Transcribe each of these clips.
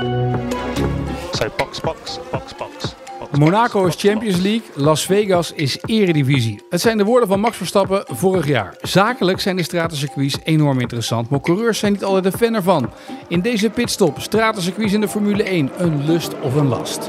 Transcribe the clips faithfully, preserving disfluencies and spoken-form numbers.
Say box, box, box, box. Monaco is Champions League, Las Vegas is Eredivisie. Het zijn de woorden van Max Verstappen vorig jaar. Zakelijk zijn de stratencircuits enorm interessant, maar coureurs zijn niet altijd een fan ervan. In deze pitstop, stratencircuits in de Formule één, een lust of een last?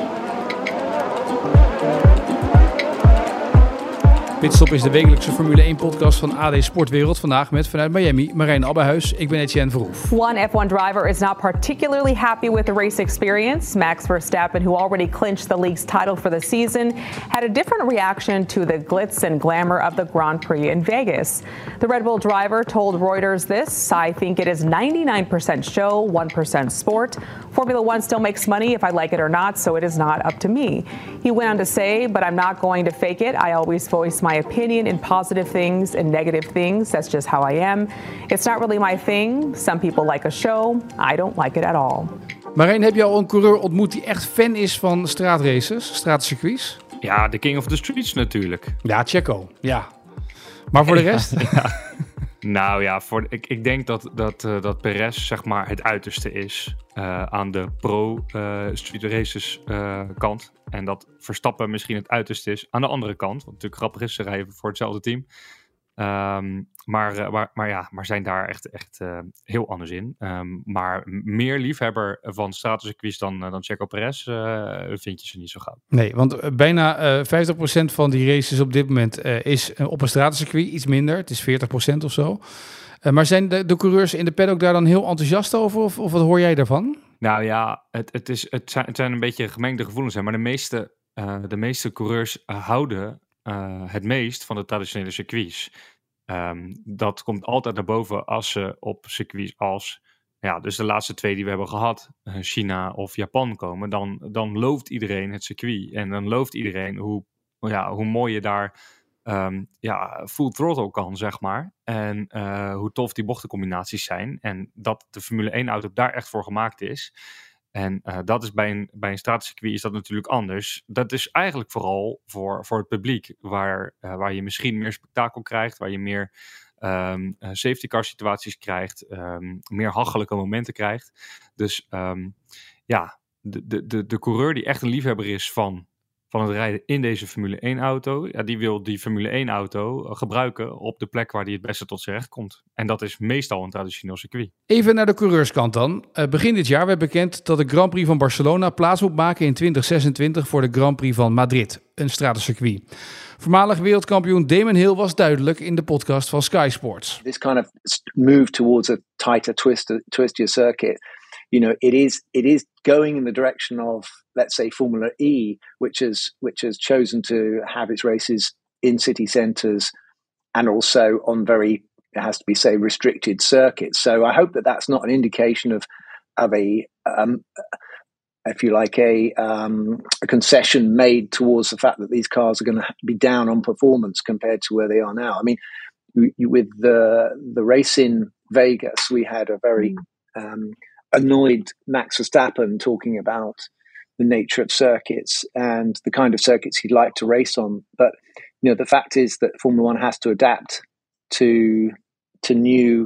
Pitstop is de wekelijkse Formule één podcast van A D Sportwereld. Vandaag met vanuit Miami Marijn Abbehuis. Ik ben Etienne Verhoef. One F one driver is not particularly happy with the race experience. Max Verstappen, who already clinched the league's title for the season, had a different reaction to the glitz and glamour of the Grand Prix in Vegas. The Red Bull driver told Reuters this: "I think it is ninety-nine percent show, one percent sport. Formula One still makes money if I like it or not, so it is not up to me." He went on to say, "But I'm not going to fake it. I always voice my opinion in positive things and negative things. That's just how I am. It's not really my thing. Some people like a show. I don't like it at all." Marijn, heb je al een coureur ontmoet die echt fan is van straatraces, straatcircuits? Ja, de King of the Streets natuurlijk. Ja, Checo. Ja. Maar voor de rest? Ja, ja. Nou ja, voor, ik, ik denk dat, dat, uh, dat Perez zeg maar het uiterste is uh, aan de pro-street uh, races uh, kant. En dat Verstappen misschien het uiterste is aan de andere kant. Wat natuurlijk grappig is, ze rijden voor hetzelfde team. Um, maar, uh, maar, maar ja, maar zijn daar echt, echt uh, heel anders in. Um, maar meer liefhebber van stratencircuits dan, uh, dan Checo Perez uh, vind je ze niet zo gauw. Nee, want uh, bijna uh, vijftig procent van die races op dit moment uh, is uh, op een stratencircuit. Iets minder, het is veertig procent of zo. Uh, maar zijn de, de coureurs in de paddock daar dan heel enthousiast over? Of, of wat hoor jij daarvan? Nou ja, het, het, is, het, zijn, het zijn een beetje gemengde gevoelens. Hè, maar de meeste, uh, de meeste coureurs uh, houden uh, het meest van de traditionele circuits. Um, dat komt altijd naar boven als ze op circuits als, ja, dus de laatste twee die we hebben gehad, uh, China of Japan komen, dan, dan looft iedereen het circuit. En dan looft iedereen hoe, ja, hoe mooi je daar um, ja, full throttle kan, zeg maar. En uh, hoe tof die bochtencombinaties zijn. En dat de Formule één auto daar echt voor gemaakt is. En uh, dat is bij een, bij een straatcircuit is dat natuurlijk anders. Dat is eigenlijk vooral voor, voor het publiek, waar, uh, waar je misschien meer spektakel krijgt, waar je meer um, uh, safety car situaties krijgt, um, meer hachelijke momenten krijgt. Dus um, ja, de, de, de, de coureur die echt een liefhebber is van, van het rijden in deze Formule één auto, ja, die wil die Formule één auto uh, gebruiken op de plek waar die het beste tot zijn recht komt. En dat is meestal een traditioneel circuit. Even naar de coureurskant dan. Uh, begin dit jaar werd bekend dat de Grand Prix van Barcelona plaats moet maken in twintig zesentwintig voor de Grand Prix van Madrid, een stratencircuit. Voormalig wereldkampioen Damon Hill was duidelijk in de podcast van Sky Sports. This kind of move towards a tighter, twister, twistier circuit, you know, it is it is going in the direction of, let's say, Formula E, which has which has chosen to have its races in city centres and also on very, it has to be say, restricted circuits. So I hope that that's not an indication of of a um, if you like, a um, a concession made towards the fact that these cars are going to be down on performance compared to where they are now. I mean, you, with the the race in Vegas, we had a very um, annoyed Max Verstappen talking about the nature of circuits and the kind of circuits he'd like to race on. But you know, the fact is that Formula One has to adapt to to new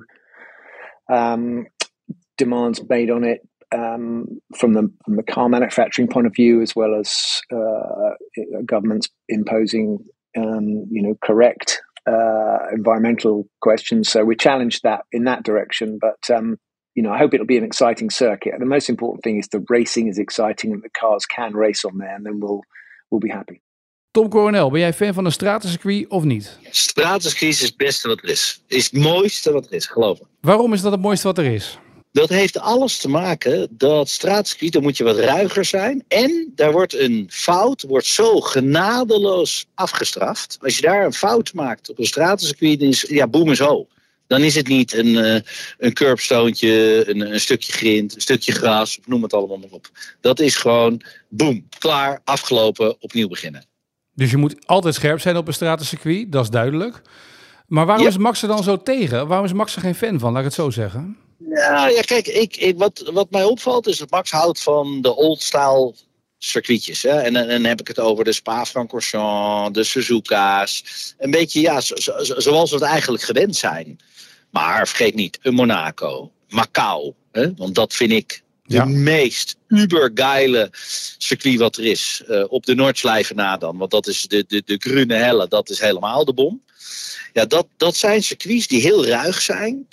um, demands made on it. Um, from the from the car manufacturing point of view, as well as uh, governments imposing, um, you know, correct uh, environmental questions. So we challenged that in that direction. But um, you know, I hope it'll be an exciting circuit. And the most important thing is the racing is exciting and the cars can race on there, and then we'll we'll be happy. Tom Coronel, ben jij fan van een stratencircuit of niet? Stratencircuit is het beste wat er is. Is het mooiste wat er is, geloof me. Waarom is dat het mooiste wat er is? Dat heeft alles te maken dat straatcircuit, dan moet je wat ruiger zijn. En daar wordt een fout wordt zo genadeloos afgestraft. Als je daar een fout maakt op een straatcircuit, dan is ja, boem is ho. Dan is het niet een, uh, een curbstoontje, een, een stukje grind, een stukje gras, noem het allemaal maar op. Dat is gewoon boem, klaar, afgelopen, opnieuw beginnen. Dus je moet altijd scherp zijn op een stratencircuit, dat is duidelijk. Maar waarom ja. is Max er dan zo tegen? Waarom is Max er geen fan van, laat ik het zo zeggen? Ja, ja kijk, ik, ik, wat, wat mij opvalt is dat Max houdt van de old-style circuitjes. Hè? En dan heb ik het over de Spa-Francorchamps, de Suzuka's. Een beetje, ja, zo, zo, zoals we het eigenlijk gewend zijn. Maar vergeet niet, een Monaco, Macau. Hè? Want dat vind ik De Ja. meest ubergeile circuit wat er is. Uh, op de Nordschleife na dan. Want dat is de, de, de Grüne Helle. Dat is helemaal de bom. Ja, dat, dat zijn circuits die heel ruig zijn.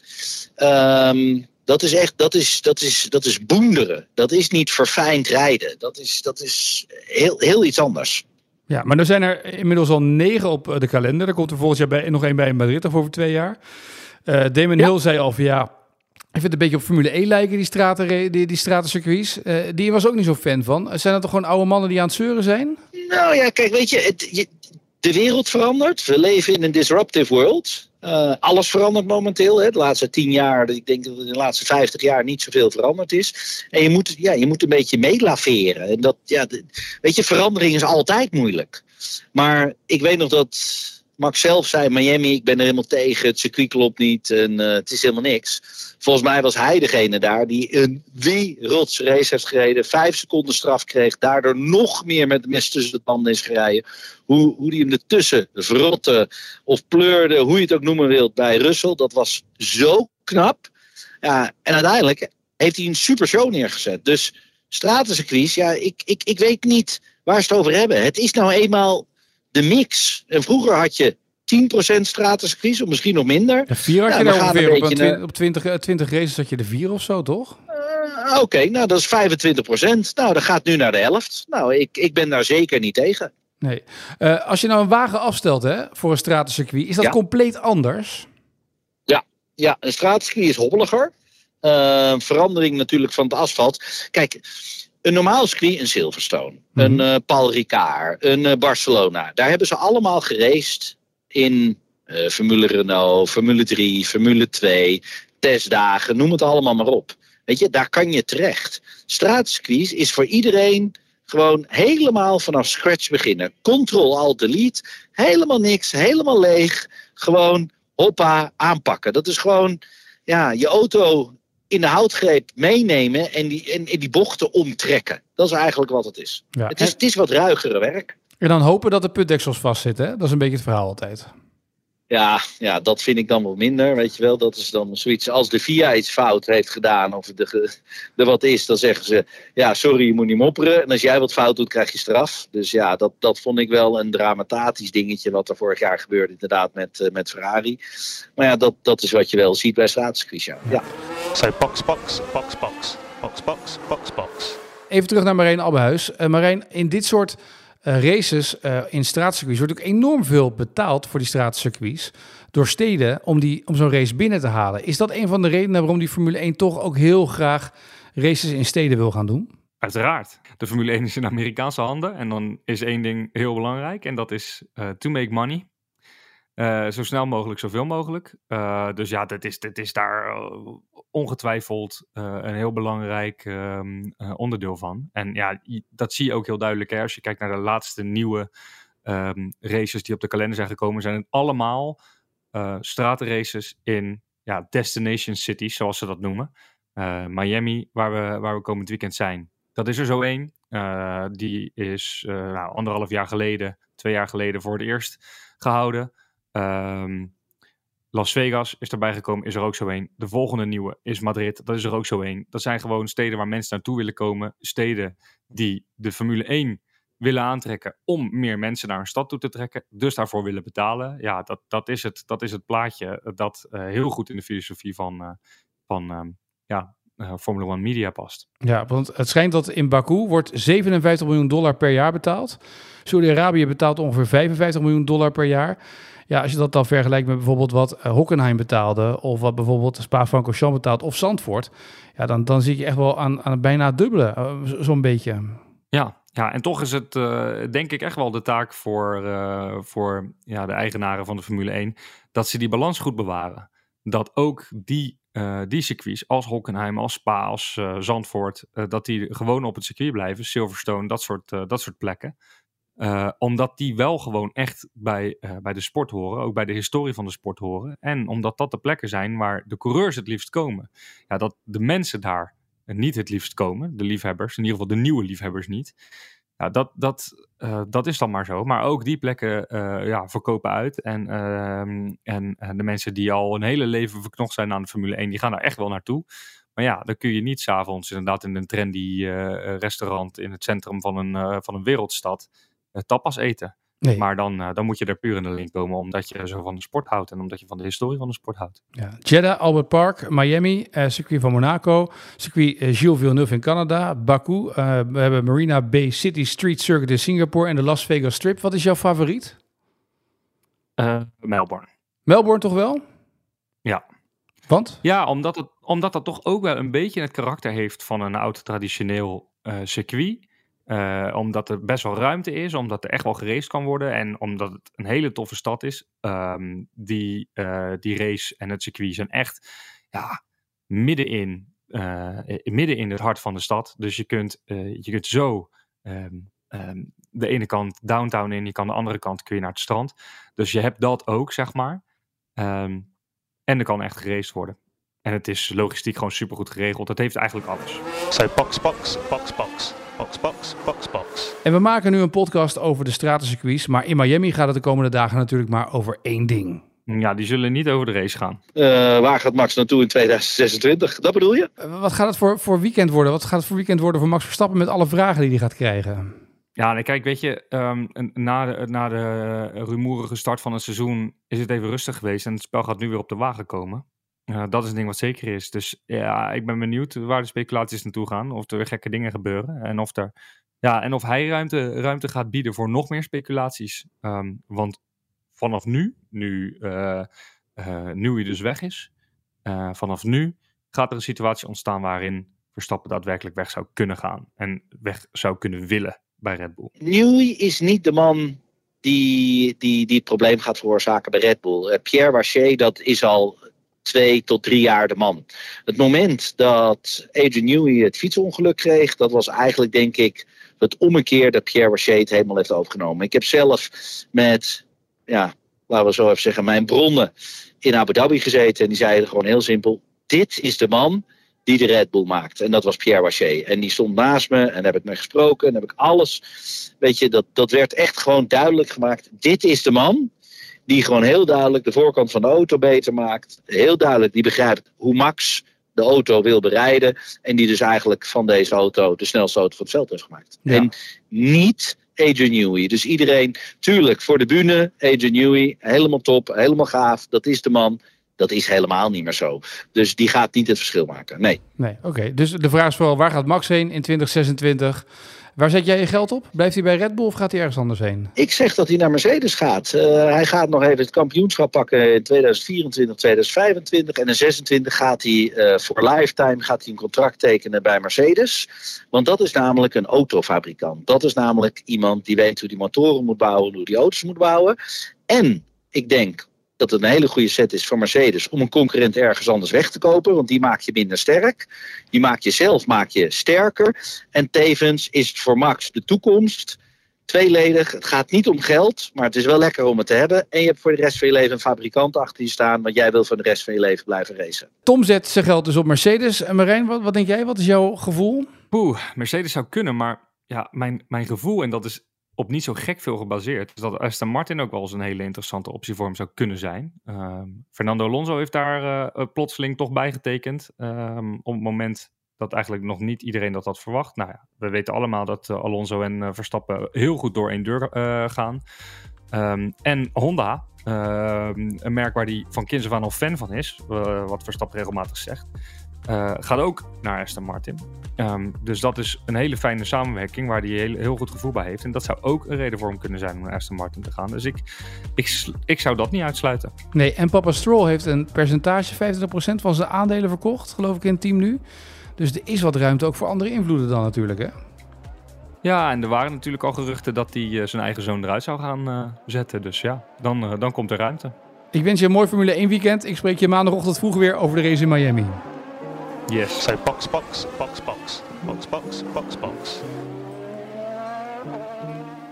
Um, dat is echt, dat is, dat is, dat is boenderen. Dat is niet verfijnd rijden. Dat is, dat is heel, heel iets anders. Ja, maar er zijn er inmiddels al negen op de kalender. Er komt er volgend jaar bij, nog één bij in Madrid, of over twee jaar. Uh, Damon ja. Hill zei al van ja, ik vind het een beetje op Formule één lijken, die, straten, die, die stratencircuits. Uh, die was ook niet zo fan van. Zijn dat toch gewoon oude mannen die aan het zeuren zijn? Nou ja, kijk, weet je, het, je de wereld verandert. We leven in een disruptive world. Uh, alles verandert momenteel. Hè. De laatste tien jaar, ik denk dat in de laatste vijftig jaar niet zoveel veranderd is. En je moet, ja, je moet een beetje meelaveren. En dat, ja, de, weet je, verandering is altijd moeilijk. Maar ik weet nog dat Max zelf zei, Miami, ik ben er helemaal tegen. Het circuit klopt niet en uh, het is helemaal niks. Volgens mij was hij degene daar die een wereldsrace heeft gereden. Vijf seconden straf kreeg. Daardoor nog meer met de mes tussen de tanden is gereden. Hoe, hoe die hem ertussen verrotte of pleurde, hoe je het ook noemen wilt, bij Russell. Dat was zo knap. Ja, en uiteindelijk heeft hij een super show neergezet. Dus stratencircuits, ja, ik, ik, ik weet niet waar ze het over hebben. Het is nou eenmaal de mix. En vroeger had je tien procent stratencircuits, of misschien nog minder. Ja, vier had ja, je daar ongeveer. Een op, beetje, een, op twintig, twintig races had je de vier of zo, toch? Uh, Oké, okay, nou dat is vijfentwintig procent. Nou, dat gaat nu naar de helft. Nou, ik, ik ben daar zeker niet tegen. Nee. Uh, als je nou een wagen afstelt hè, voor een stratencircuit, is dat ja. compleet anders? Ja, ja, een stratencircuit is hobbeliger. Uh, verandering natuurlijk van het asfalt. Kijk, een normaal circuit, een Silverstone, mm-hmm. een uh, Paul Ricard, een uh, Barcelona. Daar hebben ze allemaal geraced in uh, Formule Renault, Formule drie, Formule twee, testdagen, noem het allemaal maar op. Weet je, daar kan je terecht. Straatcircuits is voor iedereen gewoon helemaal vanaf scratch beginnen. Control-Alt-Delete, helemaal niks, helemaal leeg. Gewoon hoppa, aanpakken. Dat is gewoon ja, je auto in de houtgreep meenemen en die, en, en die bochten omtrekken. Dat is eigenlijk wat het is. Ja, het is, het is wat ruigere werk. En dan hopen dat de putdeksels vastzitten, hè? Dat is een beetje het verhaal altijd. Ja, ja, dat vind ik dan wel minder, weet je wel. Dat is dan zoiets, als de V I A iets fout heeft gedaan of er de wat is, dan zeggen ze, ja, sorry, je moet niet mopperen. En als jij wat fout doet, krijg je straf. Dus ja, dat, dat vond ik wel een dramatisch dingetje wat er vorig jaar gebeurde, inderdaad, met, uh, met Ferrari. Maar ja, dat, dat is wat je wel ziet bij straatcircuits, ja. ja. So, box, box, box, box, box, box, box, box. Even terug naar Marijn Abbehuis. Uh, Marijn, in dit soort Uh, races uh, in straatcircuits wordt ook enorm veel betaald voor die straatcircuits door steden om, die, om zo'n race binnen te halen. Is dat een van de redenen waarom die Formule één toch ook heel graag races in steden wil gaan doen? Uiteraard. De Formule één is in Amerikaanse handen en dan is één ding heel belangrijk en dat is uh, to make money. Uh, zo snel mogelijk, zoveel mogelijk. Uh, dus ja, dat is, dat is daar uh, ongetwijfeld uh, een heel belangrijk uh, uh, onderdeel van. En ja, dat zie je ook heel duidelijk. Hè? Als je kijkt naar de laatste nieuwe um, races die op de kalender zijn gekomen, zijn het allemaal uh, stratenraces in ja, destination cities, zoals ze dat noemen. Uh, Miami, waar we, waar we komend weekend zijn. Dat is er zo één. Uh, die is uh, nou, anderhalf jaar geleden, twee jaar geleden voor het eerst gehouden. Um, Las Vegas is erbij gekomen, is er ook zo een. De volgende nieuwe is Madrid, dat is er ook zo een. Dat zijn gewoon steden waar mensen naartoe willen komen. Steden die de Formule één willen aantrekken om meer mensen naar een stad toe te trekken. Dus daarvoor willen betalen. Ja, dat, dat, is, het, dat is het plaatje dat uh, heel goed in de filosofie van, uh, van um, ja, uh, Formula één Media past. Ja, want het schijnt dat in Baku wordt zevenenvijftig miljoen dollar per jaar betaald. Saudi-Arabië betaalt ongeveer vijfenvijftig miljoen dollar per jaar. Ja, als je dat dan vergelijkt met bijvoorbeeld wat uh, Hockenheim betaalde of wat bijvoorbeeld Spa-Francorchamps betaalt of Zandvoort, ja, dan, dan zie je echt wel aan, aan bijna het dubbele, uh, zo'n beetje. Ja, ja, en toch is het uh, denk ik echt wel de taak voor, uh, voor ja, de eigenaren van de Formule één dat ze die balans goed bewaren. Dat ook die, uh, die circuits als Hockenheim, als Spa, als uh, Zandvoort, uh, dat die gewoon op het circuit blijven, Silverstone, dat soort, uh, dat soort plekken. Uh, omdat die wel gewoon echt bij, uh, bij de sport horen, ook bij de historie van de sport horen. En omdat dat de plekken zijn waar de coureurs het liefst komen. Ja, dat de mensen daar niet het liefst komen, de liefhebbers, in ieder geval de nieuwe liefhebbers niet. Ja, dat, dat, uh, dat is dan maar zo. Maar ook die plekken uh, ja, verkopen uit. En, uh, en uh, de mensen die al een hele leven verknocht zijn aan de Formule één, die gaan daar echt wel naartoe. Maar ja, dan kun je niet 's avonds inderdaad in een trendy uh, restaurant in het centrum van een, uh, van een wereldstad uh, tapas eten. Nee. Maar dan, uh, dan moet je er puur in de link komen omdat je zo van de sport houdt en omdat je van de historie van de sport houdt. Ja. Jeddah, Albert Park, Miami, uh, circuit van Monaco, circuit uh, Gilles Villeneuve in Canada, Baku. Uh, we hebben Marina Bay City Street Circuit in Singapore en de Las Vegas Strip. Wat is jouw favoriet? Uh, Melbourne. Melbourne toch wel? Ja. Want? Ja, omdat het, omdat dat toch ook wel een beetje het karakter heeft van een oud traditioneel uh, circuit. Uh, omdat er best wel ruimte is, omdat er echt wel geraced kan worden en omdat het een hele toffe stad is. Um, die, uh, die race en het circuit zijn echt ja, midden, in, uh, midden in het hart van de stad. Dus je kunt, uh, je kunt zo um, um, de ene kant downtown in, je kan de andere kant kun je naar het strand. Dus je hebt dat ook, zeg maar. Um, en er kan echt geraced worden. En het is logistiek gewoon supergoed geregeld. Het heeft eigenlijk alles. So box, box, box, box. Box, box, box, box. En we maken nu een podcast over de stratencircuits, maar in Miami gaat het de komende dagen natuurlijk maar over één ding. Ja, die zullen niet over de race gaan. Uh, waar gaat Max naartoe in tweeduizend zesentwintig? Dat bedoel je? Uh, wat gaat het voor, voor weekend worden? Wat gaat het voor weekend worden voor Max Verstappen met alle vragen die hij gaat krijgen? Ja, nee, kijk, weet je, um, na, de, na de rumoerige start van het seizoen is het even rustig geweest en het spel gaat nu weer op de wagen komen. Uh, dat is een ding wat zeker is. Dus ja, ik ben benieuwd waar de speculaties naartoe gaan. Of er weer gekke dingen gebeuren. En of, er, ja, en of hij ruimte, ruimte gaat bieden voor nog meer speculaties. Um, want vanaf nu, nu, uh, uh, nu hij dus weg is, uh, vanaf nu gaat er een situatie ontstaan waarin Verstappen daadwerkelijk weg zou kunnen gaan. En weg zou kunnen willen bij Red Bull. Newey is niet de man die, die, die het probleem gaat veroorzaken bij Red Bull. Uh, Pierre Waché, dat is al twee tot drie jaar de man. Het moment dat Adrian Newey het fietsongeluk kreeg, dat was eigenlijk, denk ik, het ommekeer dat Pierre Waché het helemaal heeft overgenomen. Ik heb zelf met, ja, laten we zo even zeggen, mijn bronnen in Abu Dhabi gezeten en die zeiden gewoon heel simpel, dit is de man die de Red Bull maakt. En dat was Pierre Waché. En die stond naast me en daar heb ik mee gesproken en heb ik alles, weet je, dat, dat werd echt gewoon duidelijk gemaakt. Dit is de man die gewoon heel duidelijk de voorkant van de auto beter maakt. Heel duidelijk, die begrijpt hoe Max de auto wil bereiden. En die dus eigenlijk van deze auto de snelste auto van het veld heeft gemaakt. Ja. En niet Adrian Newey. Dus iedereen, tuurlijk, voor de bühne, Adrian Newey, helemaal top, helemaal gaaf. Dat is de man. Dat is helemaal niet meer zo. Dus die gaat niet het verschil maken. Nee. Nee, oké. Okay. Dus de vraag is vooral, waar gaat Max heen in twintig zesentwintig? Waar zet jij je geld op? Blijft hij bij Red Bull of gaat hij ergens anders heen? Ik zeg dat hij naar Mercedes gaat. Uh, hij gaat nog even het kampioenschap pakken in tweeduizend vierentwintig, tweeduizend vijfentwintig. En in zesentwintig gaat hij uh, voor lifetime gaat hij een contract tekenen bij Mercedes. Want dat is namelijk een autofabrikant. Dat is namelijk iemand die weet hoe die motoren moet bouwen, hoe die auto's moet bouwen. En ik denk dat het een hele goede set is voor Mercedes om een concurrent ergens anders weg te kopen. Want die maak je minder sterk. Die maak je zelf maak je sterker. En tevens is het voor Max de toekomst. Tweeledig, het gaat niet om geld, maar het is wel lekker om het te hebben. En je hebt voor de rest van je leven een fabrikant achter je staan, want jij wil voor de rest van je leven blijven racen. Tom zet zijn geld dus op Mercedes. En Marijn, wat, wat denk jij? Wat is jouw gevoel? Poeh, Mercedes zou kunnen, maar ja, mijn, mijn gevoel, en dat is op niet zo gek veel gebaseerd, is dat Aston Martin ook wel eens een hele interessante optie voor hem zou kunnen zijn. Um, Fernando Alonso heeft daar uh, plotseling toch bijgetekend. Um, op het moment dat eigenlijk nog niet iedereen dat had verwacht. Nou ja, we weten allemaal dat uh, Alonso en uh, Verstappen heel goed door één deur uh, gaan. Um, en Honda, uh, een merk waar hij van kinds af aan al fan van is, uh, wat Verstappen regelmatig zegt, Uh, gaat ook naar Aston Martin. Um, dus dat is een hele fijne samenwerking waar hij heel, heel goed gevoel bij heeft. En dat zou ook een reden voor hem kunnen zijn om naar Aston Martin te gaan. Dus ik, ik, ik zou dat niet uitsluiten. Nee, en Papa Stroll heeft een percentage, vijfentwintig procent van zijn aandelen verkocht, geloof ik, in het team nu. Dus er is wat ruimte ook voor andere invloeden dan natuurlijk, hè? Ja, en er waren natuurlijk al geruchten dat hij uh, zijn eigen zoon eruit zou gaan uh, zetten. Dus ja, dan, uh, dan komt er ruimte. Ik wens je een mooi Formule één weekend. Ik spreek je maandagochtend vroeg weer over de race in Miami. Yes. So box, box, box, box, box, box, box, box.